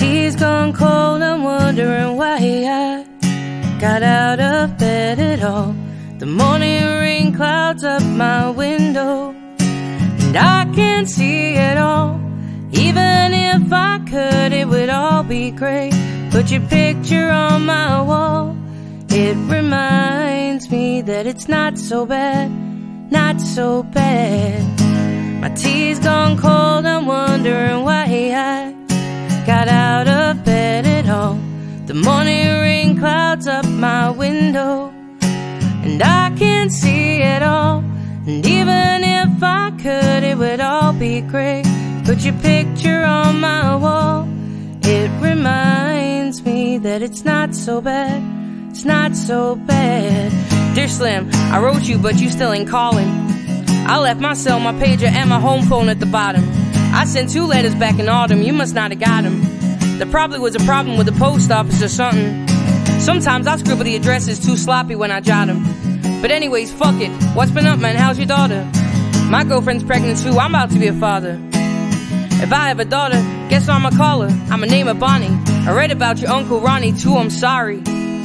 tea's gone cold, I'm wondering why I got out of bed at all. The morning rain clouds up my window, and I can't see it all. Even if I could, it would all be great. Put your picture on my wall. It reminds me that it's not so bad, not so bad. My tea's gone cold, I'm wondering why I got out of bed at all. The morning rain clouds up my window, and I can't see it all. And even if I could, it would all be great. Put your picture on my wall. It reminds me that it's not so bad, it's not so bad. Dear Slim, I wrote you, but you still ain't calling. I left my cell, my pager, and my home phone at the bottom. I sent 2 letters back in autumn, you must not have got them. There probably was a problem with the post office or something. Sometimes I scribble the addresses too sloppy when I jot them. But anyways, fuck it. What's been up, man? How's your daughter? My girlfriend's pregnant too, I'm about to be a father. If I have a daughter, guess what I'ma call her? I'ma name her Bonnie. I read about your Uncle Ronnie too, I'm sorry.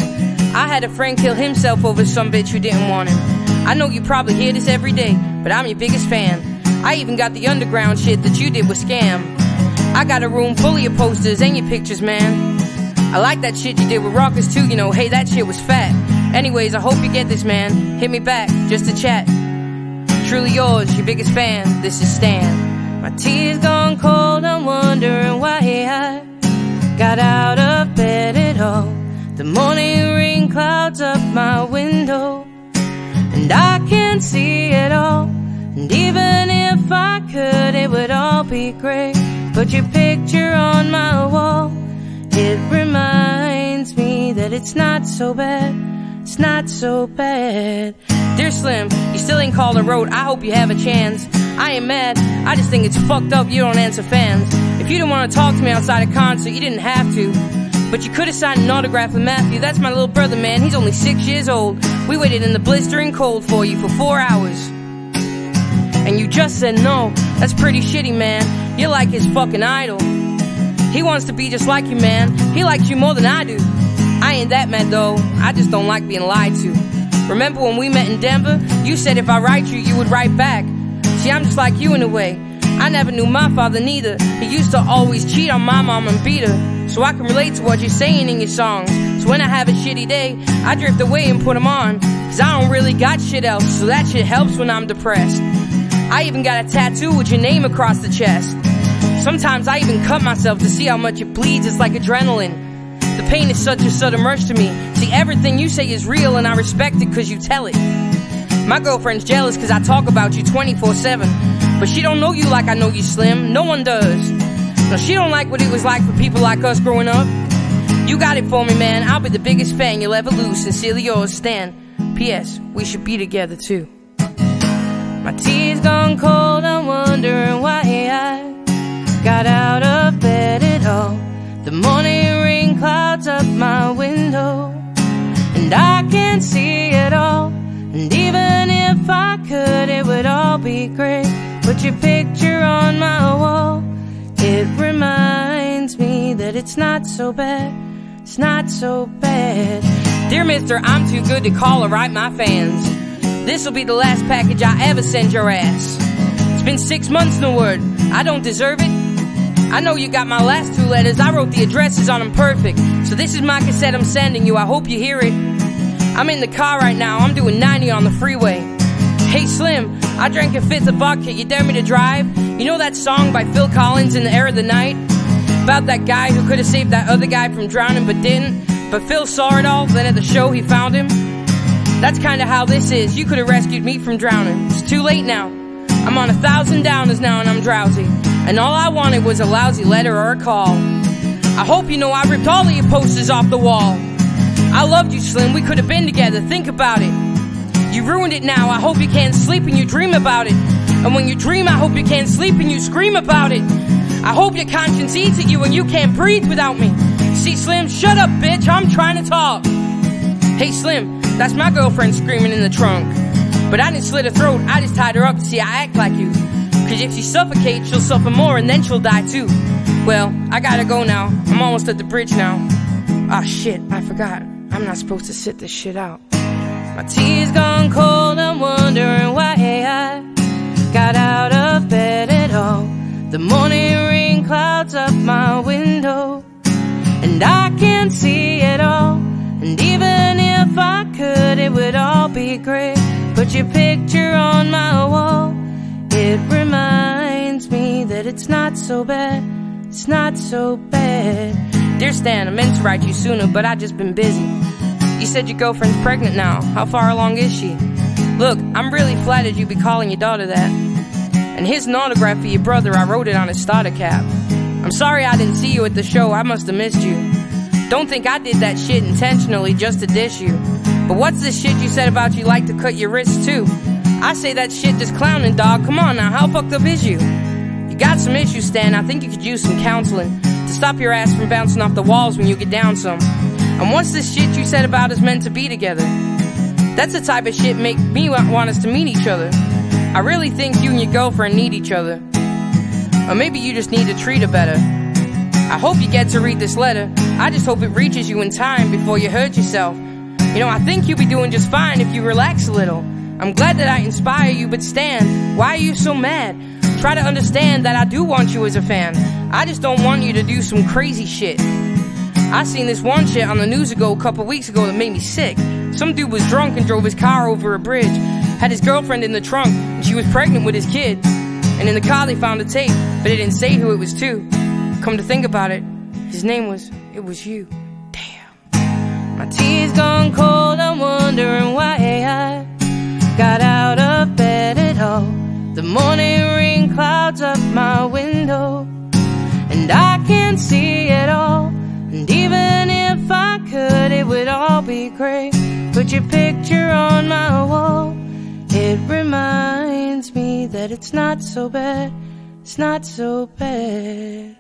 I had a friend kill himself over some bitch who didn't want him. I know you probably hear this every day, but I'm your biggest fan. I even got the underground shit that you did with Scam. I got a room full of your posters and your pictures, man. I like that shit you did with Rockers too, you know, hey, that shit was fat. Anyways, I hope you get this, man. Hit me back, just to chat. Truly yours, your biggest fan, this is Stan. My tea's gone cold, I'm wondering why I got out of bed at all. The morning rain clouds up my window, and I can't see it all. And even if I could, it would all be great. Put your picture on my wall. It reminds me that it's not so bad, it's not so bad. Dear Slim, you still ain't called or wrote, I hope you have a chance. I ain't mad, I just think it's fucked up you don't answer fans. If you didn't want to talk to me outside a concert, you didn't have to. But you could have signed an autograph with Matthew, that's my little brother, man, he's only 6 years old. We waited in the blistering cold for you for 4 hours. And you just said no, that's pretty shitty, man. You're like his fucking idol. He wants to be just like you, man. He likes you more than I do. I ain't that mad though, I just don't like being lied to. Remember when we met in Denver? You said if I write you, you would write back. See, I'm just like you in a way. I never knew my father neither. He used to always cheat on my mom and beat her. So I can relate to what you're saying in your songs. So when I have a shitty day, I drift away and put them on. Cause I don't really got shit else, so that shit helps when I'm depressed. I even got a tattoo with your name across the chest. Sometimes I even cut myself to see how much it bleeds, it's like adrenaline. The pain is such a sudden rush to me. See, everything you say is real and I respect it cause you tell it. My girlfriend's jealous cause I talk about you 24/7. But she don't know you like I know you, Slim. No one does. No, she don't like what it was like for people like us growing up. You got it for me, man. I'll be the biggest fan you'll ever lose. Sincerely yours, Stan. P.S. We should be together too. My tea's gone cold, I'm wondering why I got out of bed at all. The morning rain clouds up my window, and I can't see it all. And even if I could, it would all be great. Put your picture on my wall. It reminds me that it's not so bad, it's not so bad. Dear mister, I'm too good to call or write my fans. This'll be the last package I ever send your ass. It's been 6 months, no word. I don't deserve it. I know you got my last 2 letters. I wrote the addresses on them perfect. So this is my cassette I'm sending you. I hope you hear it. I'm in the car right now. I'm doing 90 on the freeway. Hey Slim, I drank a 5th of vodka. You dare me to drive? You know that song by Phil Collins, In the Air of the Night? About that guy who could have saved that other guy from drowning but didn't. But Phil saw it all, then at the show he found him. That's kinda how this is. You could have rescued me from drowning. It's too late now. I'm on 1,000 downers now and I'm drowsy. And all I wanted was a lousy letter or a call. I hope you know I ripped all of your posters off the wall. I loved you, Slim, we could have been together, think about it. You ruined it now, I hope you can't sleep and you dream about it. And when you dream, I hope you can't sleep and you scream about it. I hope your conscience eats at you and you can't breathe without me. See, Slim, shut up, bitch, I'm trying to talk. Hey, Slim, that's my girlfriend screaming in the trunk. But I didn't slit her throat, I just tied her up to see I act like you. Cause if she suffocates, she'll suffer more and then she'll die too. Well, I gotta go now. I'm almost at the bridge now. Ah, shit, I forgot. I'm not supposed to sit this shit out. My tea's gone cold, I'm wondering why I got out of bed at all. The morning rain clouds up my window, and I can't see it all. And even if I could, it would all be great. Put your picture on my wall. It reminds me that it's not so bad. It's not so bad. Dear Stan, I meant to write you sooner, but I just been busy. You said your girlfriend's pregnant now. How far along is she? Look, I'm really flattered you be calling your daughter that. And here's an autograph for your brother. I wrote it on his starter cap. I'm sorry I didn't see you at the show. I must have missed you. Don't think I did that shit intentionally just to dish you. But what's this shit you said about you like to cut your wrists too? I say that shit just clowning, dog. Come on now, how fucked up is you? You got some issues, Stan. I think you could use some counseling to stop your ass from bouncing off the walls when you get down some. And what's this shit you said about us meant to be together? That's the type of shit make me want us to meet each other. I really think you and your girlfriend need each other. Or maybe you just need to treat her better. I hope you get to read this letter. I just hope it reaches you in time before you hurt yourself. You know, I think you'll be doing just fine if you relax a little. I'm glad that I inspire you, but Stan, why are you so mad? Try to understand that I do want you as a fan. I just don't want you to do some crazy shit. I seen this one shit on the news a couple weeks ago that made me sick. Some dude was drunk and drove his car over a bridge. Had his girlfriend in the trunk, and she was pregnant with his kid. And in the car they found a tape, but it didn't say who it was to. Come to think about it, his name was you. Damn. My tea's gone cold, I'm wondering why I got out of bed at all. The morning rain clouds up my window, and I can't see it all. And even if I could, it would all be great. Put your picture on my wall. It reminds me that it's not so bad. It's not so bad.